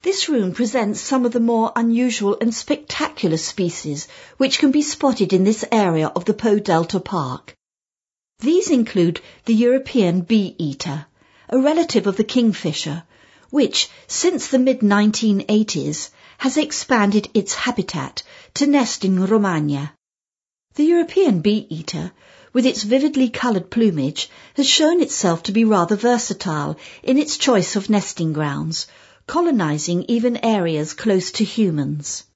This room presents some of the more unusual and spectacular species which can be spotted in this area of the Po Delta Park. These include the European bee-eater, a relative of the kingfisher, which, since the mid-1980s, has expanded its habitat to nest in Romagna. The European bee-eater, with its vividly coloured plumage, has shown itself to be rather versatile in its choice of nesting grounds, colonising even areas close to humans.